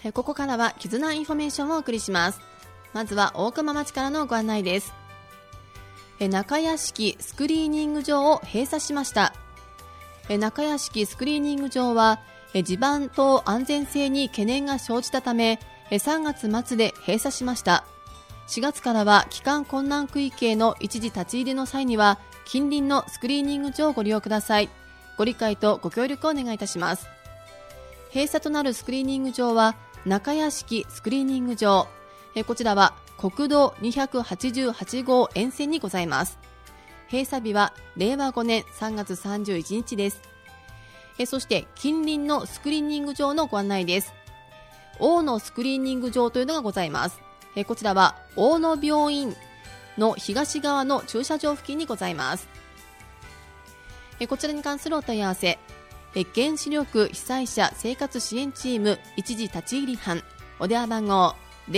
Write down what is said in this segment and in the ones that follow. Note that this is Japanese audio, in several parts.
ここからは絆インフォメーションをお送りします。まずは大熊町からのご案内です。中屋敷スクリーニング場を閉鎖しました。中屋敷スクリーニング場は地盤等安全性に懸念が生じたため3月末で閉鎖しました。4月からは帰還困難区域への一時立ち入りの際には近隣のスクリーニング場をご利用ください。ご理解とご協力をお願いいたします。閉鎖となるスクリーニング場は中屋敷スクリーニング場、こちらは国道288号沿線にございます。閉鎖日は令和5年3月31日です。そして近隣のスクリーニング場のご案内です。大野スクリーニング場というのがございます。こちらは大野病院の東側の駐車場付近にございます。こちらに関するお問い合わせ、原子力被災者生活支援チーム一時立ち入り班、お電話番号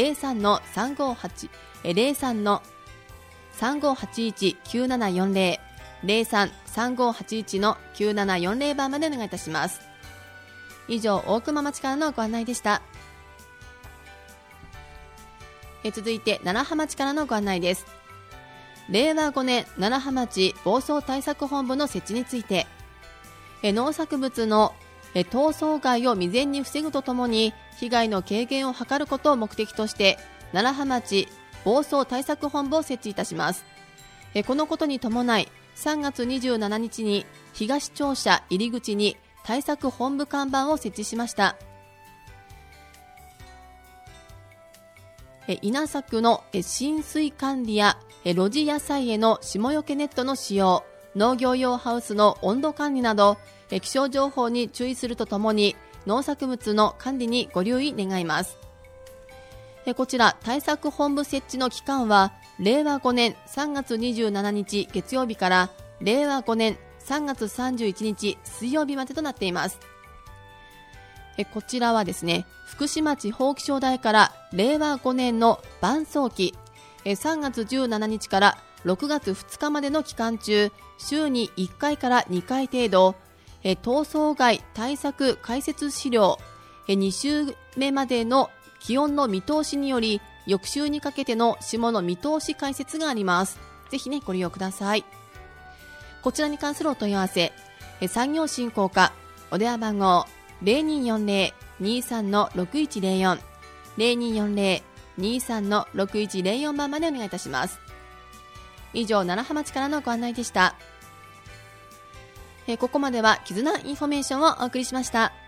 03-3581-9740 03-3581-9740 番までお願いいたします。以上、大熊町からのご案内でした。続いて楢葉町からのご案内です。令和5年楢葉町暴走対策本部の設置について、農作物の逃走害を未然に防ぐとともに被害の軽減を図ることを目的として楢葉町暴走対策本部を設置いたします。このことに伴い3月27日に東庁舎入り口に対策本部看板を設置しました。稲作の浸水管理や露地野菜への霜よけネットの使用、農業用ハウスの温度管理など気象情報に注意するとともに農作物の管理にご留意願います。こちら対策本部設置の期間は令和5年3月27日月曜日から令和5年3月31日水曜日までとなっています。こちらはですね、福島地方気象台から令和5年の伴走期3月17日から6月2日までの期間中、週に1回から2回程度、逃走害対策解説資料2週目までの気温の見通しにより翌週にかけての霜の見通し解説があります。ぜひね、ご利用ください。こちらに関するお問い合わせ、産業振興課お電話番号 0240-23-6104 0240-23-6104 番までお願いいたします。以上、楢葉町からのご案内でした。ここまでは絆インフォメーションをお送りしました。